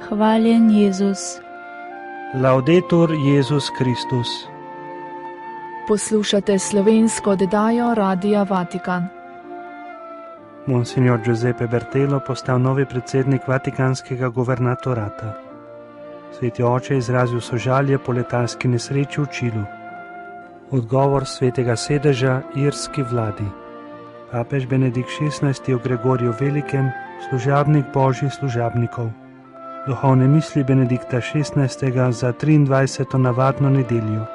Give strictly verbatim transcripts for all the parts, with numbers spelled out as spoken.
Hvaljen Jezus. Laudetur Jezus Kristus. Poslušate slovensko oddajo Radia Vatikan. Monsignor Giuseppe Bertelo postal novi predsednik Vatikanskega guvernatorata. Sveti oče izrazil sožalje po letalski nesreči v Čilu. Odgovor svetega sedeža irski vladi. Papež Benedikt šestnajsti je v Gregorju Velikem služabnik božjih služabnikov. Duhovne misli Benedikta šestnajstega za triindvajseto navadno nedeljo.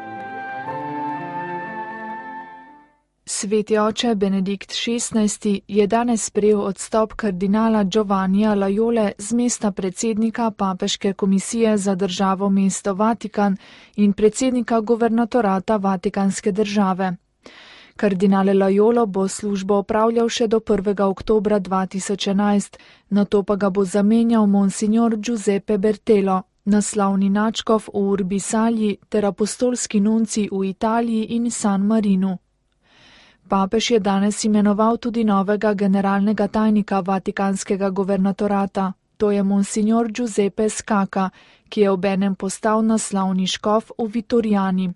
Sveti oče Benedikt šestnajsti je danes sprejel odstop kardinala Giovannija Laiole z mesta predsednika Papeške komisije za državo mesto Vatikan in predsednika guvernatorata Vatikanske države. Kardinal Laiolo bo službo opravljal še do prvega oktobra dva tisoč enajst, nato pa ga bo zamenjal monsignor Giuseppe Bertelo, naslovni nadškof v Urbi Salji ter apostolski nunci v Italiji in San Marinu. Papež je danes imenoval tudi novega generalnega tajnika Vatikanskega guvernatorata, to je monsignor Giuseppe Scacca, ki je obenem postal naslovni škof v Vitoriani.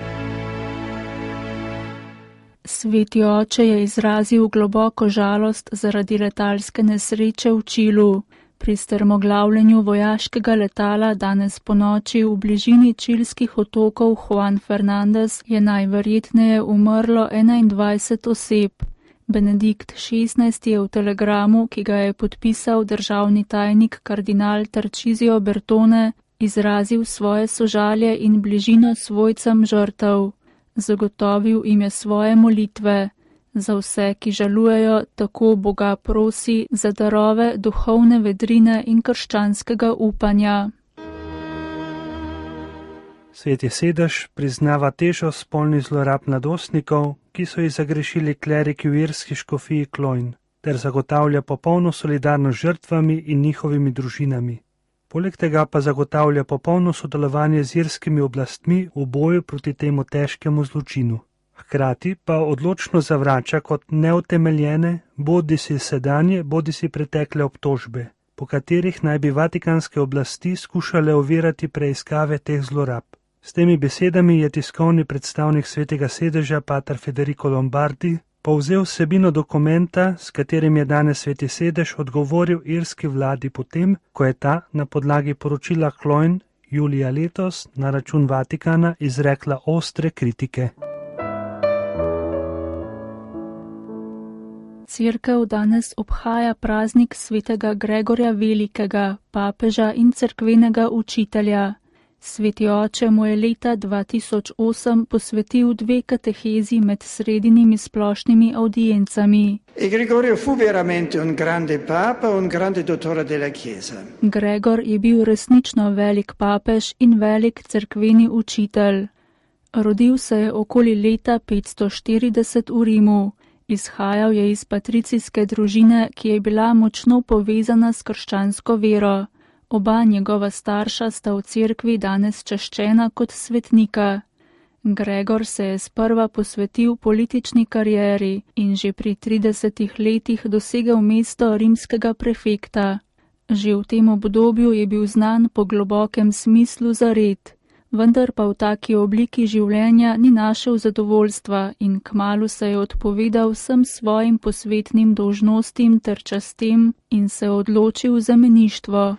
Sveti oče je izrazil globoko žalost zaradi letalske nesreče v Čilu. Pri strmoglavljenju vojaškega letala danes ponoči v bližini čilskih otokov Juan Fernandez je najverjetneje umrlo enaindvajset oseb. Benedikt šestnajsti je v telegramu, ki ga je podpisal državni tajnik kardinal Tarcisio Bertone, izrazil svoje sožalje in bližino svojcem žrtev. Zagotovil jim je svoje molitve. Za vse, ki žalujejo, tako Boga prosi za darove duhovne vedrine in krščanskega upanja. Sveti sedež priznava težo spolnih zlorab mladostnikov, ki so jih zagrešili kleriki v irski škofiji Cloyne, ter zagotavlja popolno solidarnost z žrtvami in njihovimi družinami. Poleg tega pa zagotavlja popolno sodelovanje z irskimi oblastmi v boju proti temu težkemu zločinu. Hkrati pa odločno zavrača kot neutemeljene, bodisi sedanje, bodisi pretekle obtožbe, po katerih naj bi vatikanske oblasti skušale ovirati preiskave teh zlorab. S temi besedami je tiskovni predstavnik svetega sedeža pater Federico Lombardi povzel vsebino dokumenta, s katerim je danes sveti sedež odgovoril irski vladi potem, ko je ta na podlagi poročila Cloyne julija letos na račun Vatikana izrekla ostre kritike. Cerkev danes obhaja praznik svetega Gregorja Velikega, papeža in cerkvenega učitelja. Sveti oče mu je leta dva tisoč osem posvetil dve katehezi med sredinimi splošnimi audiencami. Gregor je bil resnično velik papež in velik cerkveni učitelj. Rodil se je okoli leta petsto štirideset v Rimu. Izhajal je iz patricijske družine, ki je bila močno povezana s krščansko vero. Oba njegova starša sta v cerkvi danes čaščena kot svetnika. Gregor se je sprva posvetil politični karieri in že pri tridesetih letih dosegel mesto rimskega prefekta. Že v tem obdobju je bil znan po globokem smislu za red. Vendar pa v taki obliki življenja ni našel zadovoljstva in kmalu se je odpovedal vsem svojim posvetnim dolžnostim ter častem in se odločil za meništvo.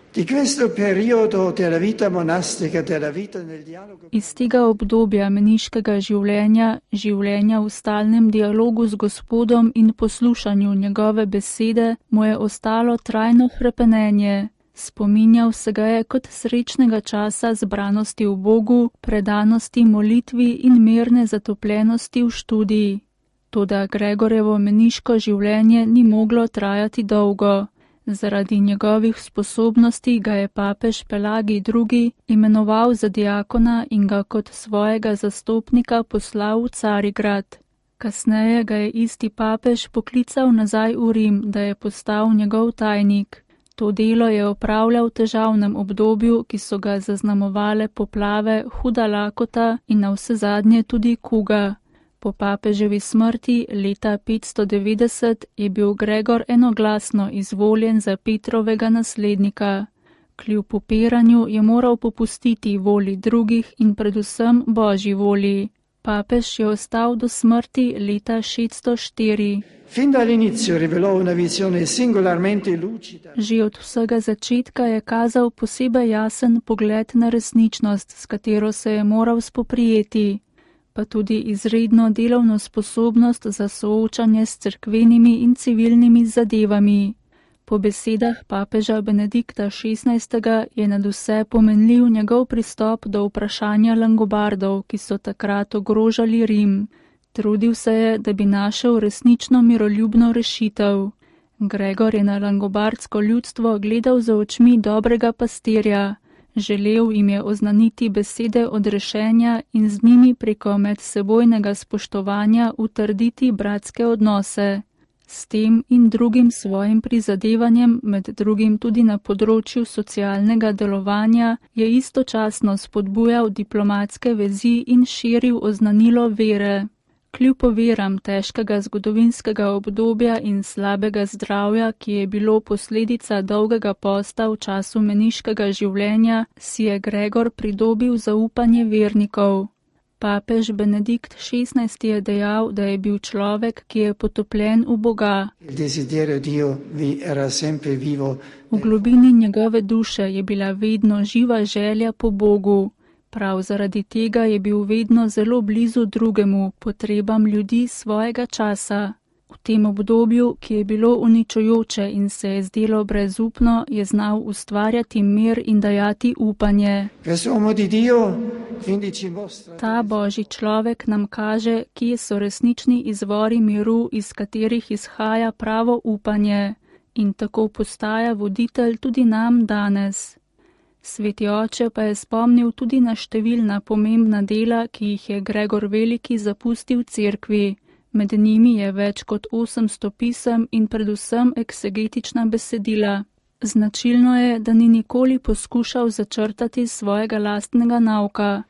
Iz tega obdobja meniškega življenja, življenja v stalnem dialogu z Gospodom in poslušanju njegove besede, mu je ostalo trajno hrepenenje. Spominjal se ga je kot srečnega časa zbranosti v Bogu, predanosti molitvi in mirne zatopljenosti v študiji. Toda Gregorjevo meniško življenje ni moglo trajati dolgo. Zaradi njegovih sposobnosti ga je papež Pelagij drugi imenoval za diakona in ga kot svojega zastopnika poslal v Carigrad. Kasneje ga je isti papež poklical nazaj v Rim, da je postal njegov tajnik. To delo je opravljal v težavnem obdobju, ki so ga zaznamovale poplave, huda lakota in navsezadnje tudi kuga. Po papeževi smrti leta petsto devetdeset je bil Gregor enoglasno izvoljen za Petrovega naslednika. Kljub upiranju je moral popustiti voli drugih in predvsem Božji voli. Papež je ostal do smrti leta šeststo štiri. Že od vsega začetka je kazal posebej jasen pogled na resničnost, s katero se je moral spoprijeti, pa tudi izredno delovno sposobnost za soočanje s cerkvenimi in civilnimi zadevami. Po besedah papeža Benedikta šestnajstega je nadvse pomenljiv njegov pristop do vprašanja Langobardov, ki so takrat ogrožali Rim. Trudil se je, da bi našel resnično miroljubno rešitev. Gregor je na langobardsko ljudstvo gledal z očmi dobrega pastirja. Želel jim je oznaniti besede odrešenja in z njimi preko medsebojnega spoštovanja utrditi bratske odnose. S tem in drugim svojim prizadevanjem, med drugim tudi na področju socialnega delovanja, je istočasno spodbujal diplomatske vezi in širil oznanilo vere. Kljub oviram težkega zgodovinskega obdobja in slabega zdravja, ki je bilo posledica dolgega posta v času meniškega življenja, si je Gregor pridobil zaupanje vernikov. Papež Benedikt šestnajsti je dejal, da je bil človek, ki je potopljen v Boga. V globini njegove duše je bila vedno živa želja po Bogu. Prav zaradi tega je bil vedno zelo blizu drugemu, potrebam ljudi svojega časa. V tem obdobju, ki je bilo uničujoče in se je zdelo brezupno, je znal ustvarjati mir in dajati upanje. Ta Božji človek nam kaže, kje so resnični izvori miru, iz katerih izhaja pravo upanje, in tako postaja voditelj tudi nam danes. Sveti oče pa je spomnil tudi na številna pomembna dela, ki jih je Gregor Veliki zapustil cerkvi. Med njimi je več kot osemsto pisem in predvsem eksegetična besedila. Značilno je, da ni nikoli poskušal začrtati svojega lastnega nauka.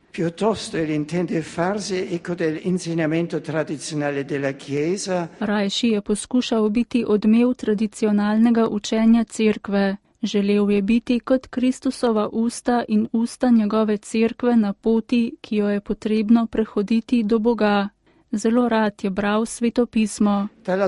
Rajši je poskušal biti odmev tradicionalnega učenja cerkve. Želel je biti kot Kristusova usta in usta njegove cerkve na poti, ki jo je potrebno prehoditi do Boga. Zelo rad je bral svetopismo.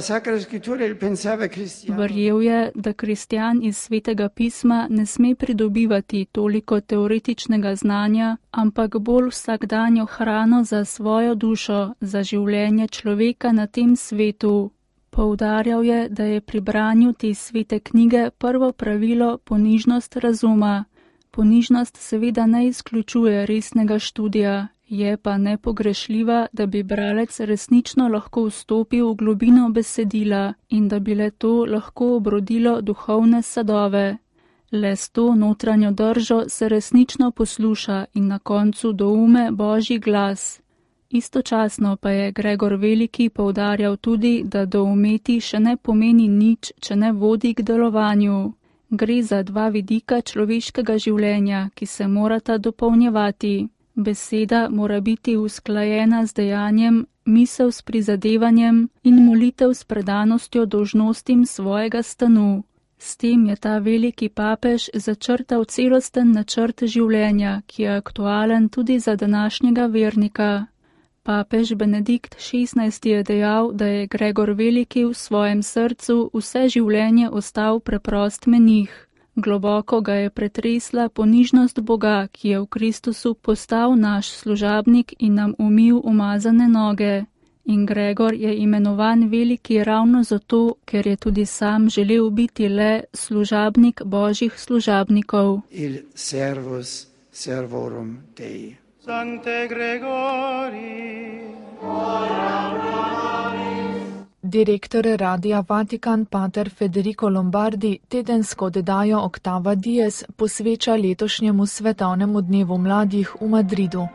Verjel je, da kristjan iz svetega pisma ne sme pridobivati toliko teoretičnega znanja, ampak bolj vsakdanjo hrano za svojo dušo, za življenje človeka na tem svetu. Poudarjal je, da je pri branju te svete knjige prvo pravilo ponižnost razuma. Ponižnost seveda ne izključuje resnega študija. Je pa nepogrešljiva, da bi bralec resnično lahko vstopil v globino besedila in da bi le to lahko obrodilo duhovne sadove. Le s to notranjo držo se resnično posluša in na koncu doume Božji glas. Istočasno pa je Gregor Veliki poudarjal tudi, da doumeti še ne pomeni nič, če ne vodi k delovanju. Gre za dva vidika človeškega življenja, ki se morata dopolnjevati. Beseda mora biti usklajena z dejanjem, misel s prizadevanjem in molitev s predanostjo dolžnostim svojega stanu. S tem je ta veliki papež začrtal celosten načrt življenja, ki je aktualen tudi za današnjega vernika. Papež Benedikt šestnajsti je dejal, da je Gregor Veliki v svojem srcu vse življenje ostal preprost menih. Globoko ga je pretresla ponižnost Boga, ki je v Kristusu postal naš služabnik in nam umil umazane noge. In Gregor je imenovan veliki ravno zato, ker je tudi sam želel biti le služabnik Božjih služabnikov. Il servus servorum Dei. Sancte Gregori, Direktor Radia Vatikan pater Federico Lombardi tedensko oddajo Octava Dies posveča letošnjemu svetovnemu dnevu mladih v Madridu.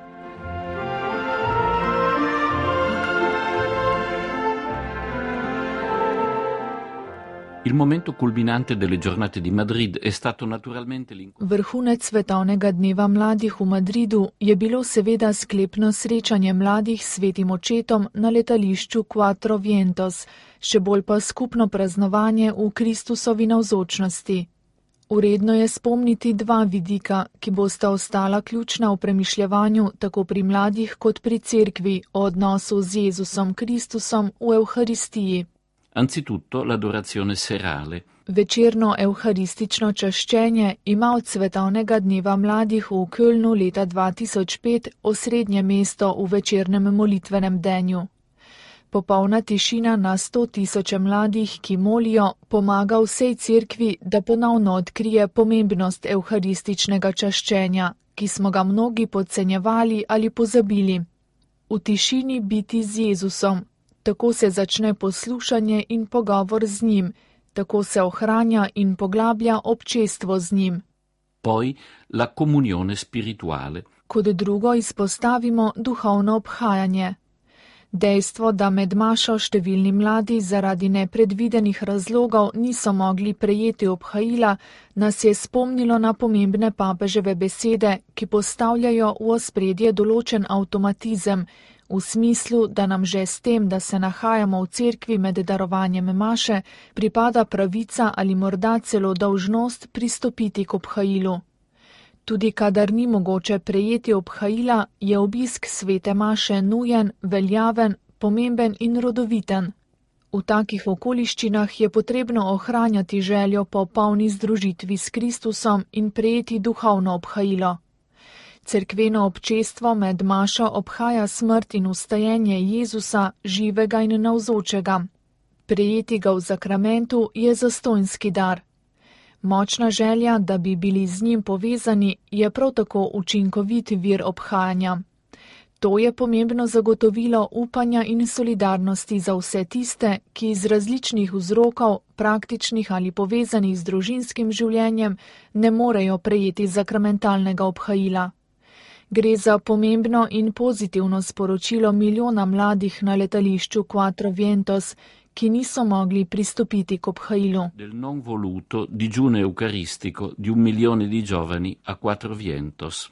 Il momento culminante delle giornate di Madrid è stato naturalmente l'incontro. Vrhunec svetovnega dneva mladih v Madridu je bilo seveda sklepno srečanje mladih s svetim očetom na letališču Quattro Vientos, še bolj pa skupno praznovanje v Kristusovi navzočnosti. Uredno je spomniti dva vidika, ki bosta ostala ključna v premišljevanju tako pri mladih kot pri cerkvi o odnosu z Jezusom Kristusom v Evharistiji. Anzitutto l'adorazione serale. Večerno evharistično čaščenje ima od svetovnega dneva mladih v Kölnu leta dva tisoč pet osrednje mesto v večernem molitvenem denju. Popolna tišina na sto tisoče mladih, ki molijo, pomaga vsej cerkvi, da ponovno odkrije pomembnost evharističnega čaščenja, ki smo ga mnogi podcenjevali ali pozabili. V tišini biti z Jezusom, tako se začne poslušanje in pogovor z njim, tako se ohranja in poglablja občestvo z njim. Poi la comunione spirituale. Kot drugo izpostavimo duhovno obhajanje. Dejstvo, da med mašo številni mladi zaradi nepredvidenih razlogov niso mogli prejeti obhajila, nas je spomnilo na pomembne papeževe besede, ki postavljajo v ospredje določen avtomatizem, v smislu, da nam že s tem, da se nahajamo v cerkvi med darovanjem maše, pripada pravica ali morda celo dolžnost pristopiti k obhajilu. Tudi kadar ni mogoče prejeti obhajila, je obisk svete maše nujen, veljaven, pomemben in rodoviten. V takih okoliščinah je potrebno ohranjati željo po polni združitvi s Kristusom in prejeti duhovno obhajilo. Cerkveno občestvo med mašo obhaja smrt in vstajenje Jezusa, živega in navzočega. Prejeti ga v zakramentu je zastonjski dar. Močna želja, da bi bili z njim povezani, je prav tako učinkovit vir obhajanja. To je pomembno zagotovilo upanja in solidarnosti za vse tiste, ki iz različnih vzrokov, praktičnih ali povezanih z družinskim življenjem, ne morejo prejeti zakramentalnega obhajila. Gre za pomembno in pozitivno sporočilo milijona mladih na letališču Quattro Vientos, ki niso mogli pristopiti k obhajilu. Del non voluto digiuno eucaristico di un milione di giovani a Quattro Vientos.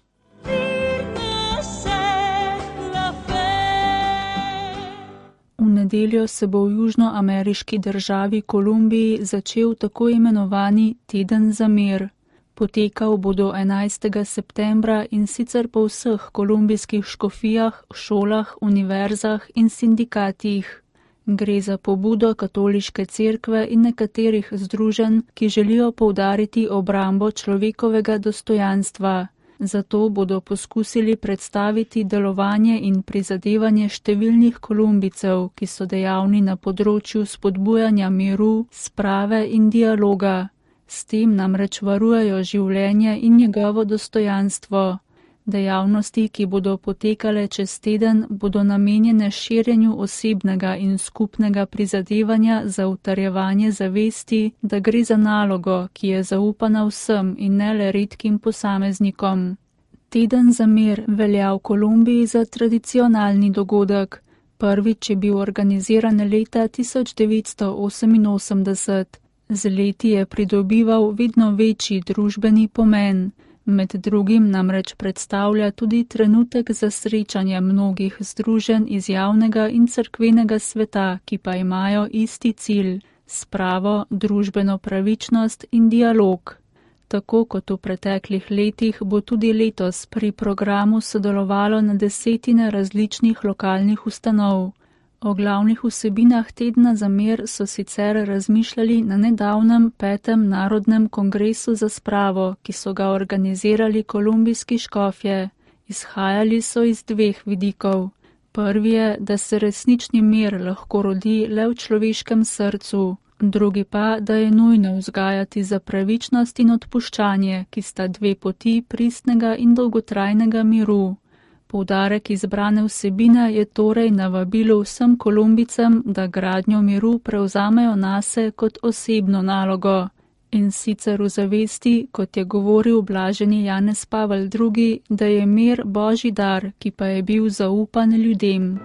V nedeljo se bo v južnoameriški državi Kolumbiji začel tako imenovani Teden za mir. Potekal bo do enajstega septembra in sicer po vseh kolumbijskih škofijah, šolah, univerzah in sindikatih. Gre za pobudo katoliške cerkve in nekaterih združenj, ki želijo poudariti obrambo človekovega dostojanstva. Zato bodo poskusili predstaviti delovanje in prizadevanje številnih Kolumbijcev, ki so dejavni na področju spodbujanja miru, sprave in dialoga. S tem namreč varujejo življenje in njegovo dostojanstvo. Dejavnosti, ki bodo potekale čez teden, bodo namenjene širjenju osebnega in skupnega prizadevanja za utrjevanje zavesti, da gre za nalogo, ki je zaupana vsem in ne le redkim posameznikom. Teden za mir velja v Kolumbiji za tradicionalni dogodek. Prvič je bil organiziran leta tisoč devetsto oseminosemdeset. Z leti je pridobival vedno večji družbeni pomen. Med drugim namreč predstavlja tudi trenutek za srečanje mnogih združenj iz javnega in cerkvenega sveta, ki pa imajo isti cilj – spravo, družbeno pravičnost in dialog. Tako kot v preteklih letih bo tudi letos pri programu sodelovalo na desetine različnih lokalnih ustanov. O glavnih vsebinah Tedna za mir so sicer razmišljali na nedavnem petem narodnem kongresu za spravo, ki so ga organizirali kolumbijski škofje. Izhajali so iz dveh vidikov. Prvi je, da se resnični mir lahko rodi le v človeškem srcu. Drugi pa, da je nujno vzgajati za pravičnost in odpuščanje, ki sta dve poti pristnega in dolgotrajnega miru. Poudarek izbrane vsebine je torej navabilo vsem Kolumbicem, da gradnjo miru prevzamejo nase kot osebno nalogo. In sicer v zavesti, kot je govoril blaženi Janez Pavel drugi, da je mir Božji dar, ki pa je bil zaupan ljudem.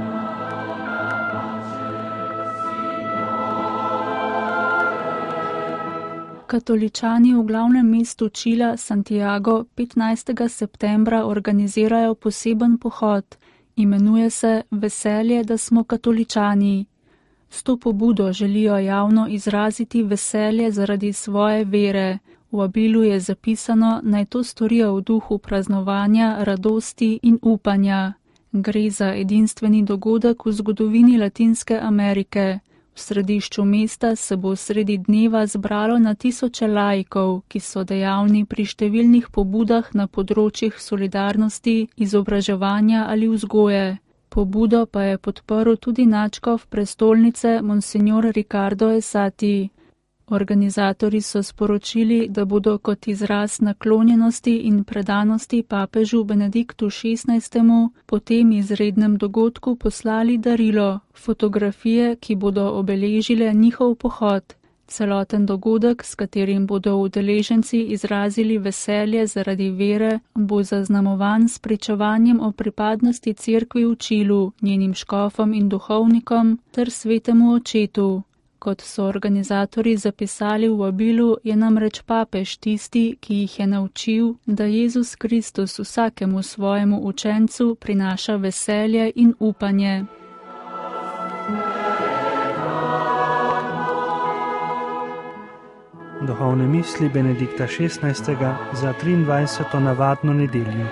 Katoličani v glavnem mestu Čila, Santiago, petnajstega septembra organizirajo poseben pohod. Imenuje se Veselje, da smo katoličani. S to pobudo želijo javno izraziti veselje zaradi svoje vere. V V vabilu je zapisano, naj to storijo v duhu praznovanja, radosti in upanja. Gre za edinstveni dogodek v zgodovini Latinske Amerike. V središču mesta se bo sredi dneva zbralo na tisoče laikov, ki so dejavni pri številnih pobudah na področjih solidarnosti, izobraževanja ali vzgoje. Pobudo pa je podprl tudi nadškof prestolnice Monsignor Ricardo Esati. Organizatorji so sporočili, da bodo kot izraz naklonjenosti in predanosti papežu Benediktu šestnajstemu po tem izrednem dogodku poslali darilo, fotografije, ki bodo obeležile njihov pohod. Celoten dogodek, s katerim bodo udeleženci izrazili veselje zaradi vere, bo zaznamovan s pričevanjem o pripadnosti cerkvi v Čilu, njenim škofom in duhovnikom ter svetemu očetu. Kot so organizatorji zapisali v vabilu, je namreč papež tisti, ki jih je naučil, da Jezus Kristus vsakemu svojemu učencu prinaša veselje in upanje. Duhovne misli Benedikta šestnajstega za triindvajseto navadno nedeljo.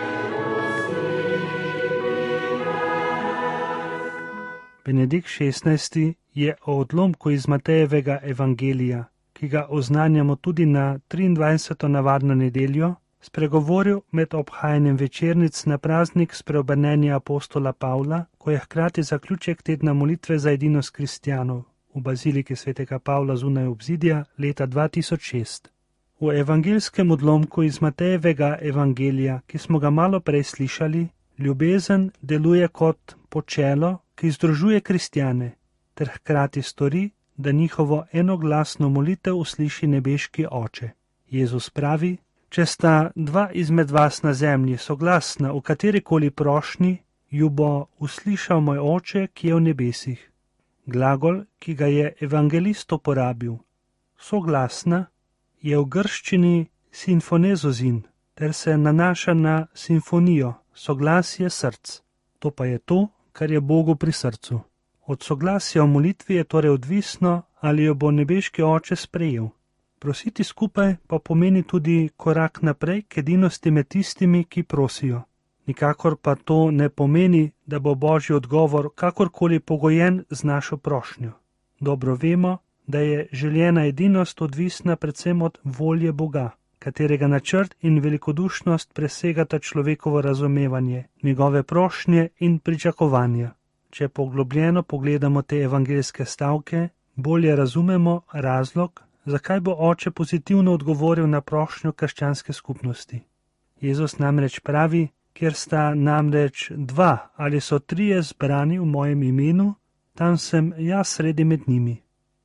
Benedikt šestnajsti je o odlomku iz Matejevega evangelija, ki ga oznanjamo tudi na triindvajseto navadno nedeljo, spregovoril med obhajanjem večernic na praznik spreobrnenja apostola Pavla, ko je hkrati zaključek tedna molitve za edinost kristjanov v baziliki svetega Pavla zunaj obzidja leta dva tisoč šest. V evangeljskem odlomku iz Matejevega evangelija, ki smo ga malo prej slišali, ljubezen deluje kot počelo, ki združuje kristjane, ter hkrati stori, da njihovo enoglasno molitev usliši nebeški Oče. Jezus pravi, če sta dva izmed vas na zemlji soglasna v katerikoli prošnji, ju bo uslišal moj Oče, ki je v nebesih. Glagol, ki ga je evangelist uporabil, soglasna, je v grščini sinfonezozin, ter se nanaša na simfonijo, soglasje src. To pa je to, kar je Bogu pri srcu. Od soglasja v molitvi je torej odvisno, ali jo bo nebeški Oče sprejel. Prositi skupaj pa pomeni tudi korak naprej k edinosti med tistimi, ki prosijo. Nikakor pa to ne pomeni, da bo Božji odgovor kakorkoli pogojen z našo prošnjo. Dobro vemo, da je željena edinost odvisna predvsem od volje Boga, katerega načrt in velikodušnost presegata človekovo razumevanje, njegove prošnje in pričakovanja. Če poglobljeno pogledamo te evangeljske stavke, bolje razumemo razlog, zakaj bo Oče pozitivno odgovoril na prošnjo krščanske skupnosti. Jezus namreč pravi, kjer sta namreč dva ali so trije zbrani v mojem imenu, tam sem jaz sredi med njimi.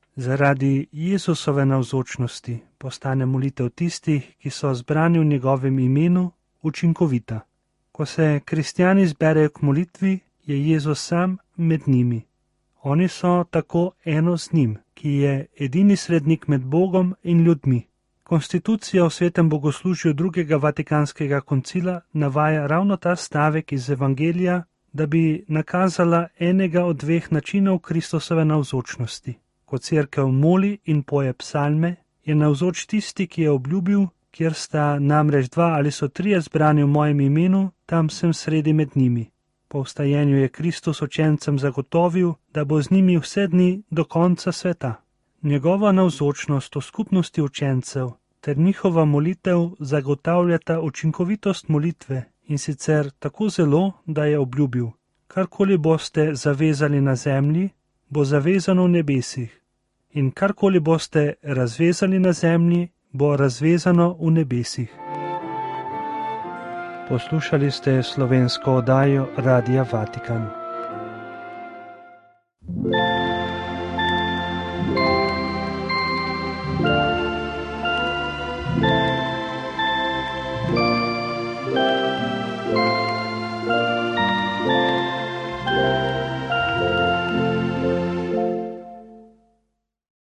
Zaradi Jezusove navzočnosti postane molitev tistih, ki so zbrani v njegovem imenu, učinkovita. Ko se kristjani zberejo k molitvi, je Jezus sam med njimi. Oni so tako eno z njim, ki je edini srednik med Bogom in ljudmi. Konstitucija v svetem bogoslužju drugega vatikanskega koncila navaja ravno ta stavek iz evangelija, da bi nakazala enega od dveh načinov Kristusove navzočnosti. Ko cerkev moli in poje psalme, je navzoč tisti, ki je obljubil, kjer sta namreč dva ali so trije zbrani v mojem imenu, tam sem sredi med njimi. Po vstajenju je Kristus učencem zagotovil, da bo z njimi vse dni do konca sveta. Njegova navzočnost v skupnosti učencev ter njihova molitev zagotavljata učinkovitost molitve in sicer tako zelo, da je obljubil: karkoli boste zavezali na zemlji, bo zavezano v nebesih, in karkoli boste razvezali na zemlji, bo razvezano v nebesih. Poslušali ste slovensko oddajo Radia Vatikan.